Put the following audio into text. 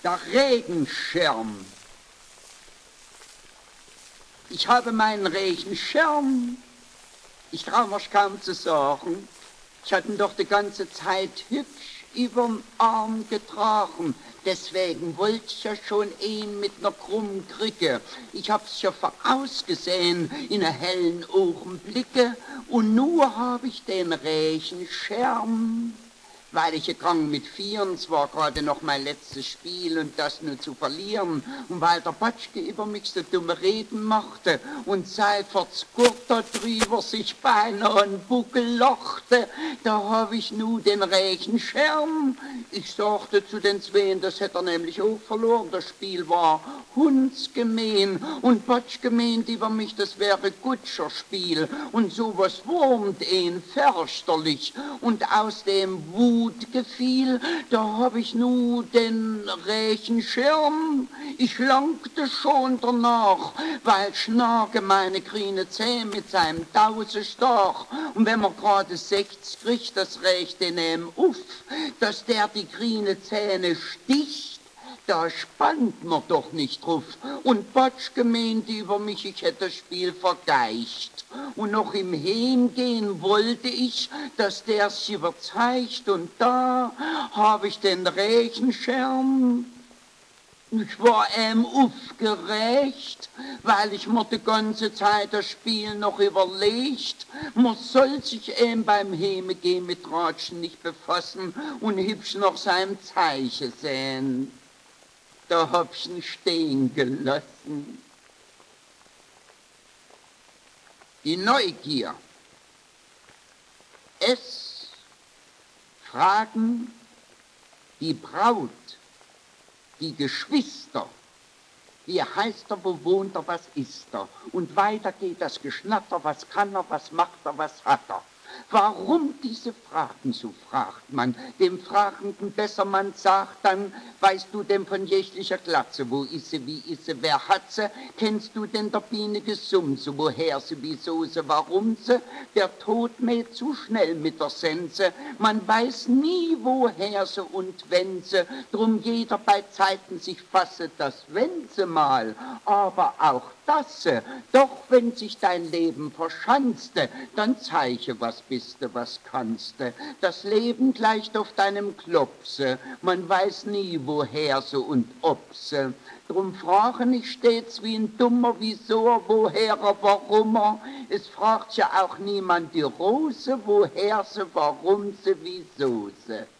Der Regenschirm. Ich habe meinen Regenschirm. Ich trau mir's kaum zu sagen. Ich hatte ihn doch die ganze Zeit hübsch überm Arm getragen. Deswegen wollte ich ja schon ihn mit ner krummen Krücke. Ich hab's ja vorausgesehen in a hellen Augenblicke. Und nur hab ich den Regenschirm. Weil ich gegangen mit 4, und es war gerade noch mein letztes Spiel und das nur zu verlieren. Und weil der Batschke über mich so dumme Reden machte und Seiferts Gurt da drüber sich beinahe einen Buckel lachte, da hab ich nu den Regenschirm. Ich sagte zu den Zweien, das hätte er nämlich auch verloren. Das Spiel war hundsgemein und Batschke meint über mich, das wäre Gutscherspiel. Und sowas wurmt ihn fürchterlich. Und aus dem Wut gefiel, da hab ich nu den Regenschirm. Ich langte schon danach, weil Schnarke meine grüne Zähne mit seinem Tause stach. Und wenn man gerade 60 kriegt, das rächt den auf, dass der die grüne Zähne sticht. Da spannt man doch nicht drauf. Und Batschke meinte über mich, ich hätte das Spiel vergeicht. Und noch im Heimgehen wollte ich, dass der sich überzeigt. Und da habe ich den Regenschirm. Ich war aufgeregt, weil ich mir die ganze Zeit das Spiel noch überlegt. Man soll sich beim Heimgehen mit Ratschen nicht befassen und hübsch nach seinem Zeichen sehen. Da hab ich ihn stehen gelassen. Die Neugier. Es fragen die Braut, die Geschwister, wie heißt er, wo wohnt er, was ist er? Und weiter geht das Geschnatter, was kann er, was macht er, was hat er? Warum diese Fragen, so fragt man. Dem Fragenden besser man sagt dann, weißt du denn von jeglicher Glatze, wo ist sie, wie ist sie, wer hat sie? Kennst du denn der Biene Gesumse, woher sie, wieso sie, warum sie? Der Tod mäht zu schnell mit der Sense, man weiß nie, woher sie und wenn sie, drum jeder bei Zeiten sich fasse, das wenn sie mal, aber auch das sie, doch wenn sich dein Leben verschanzte, dann zeige, was bist du, was kannst du. Das Leben gleicht auf deinem Klopse, man weiß nie, woher so und ob sie. Drum frage nicht stets wie ein Dummer, wieso, woher, warum er. Es fragt ja auch niemand die Rose, woher sie, warum sie, wieso sie.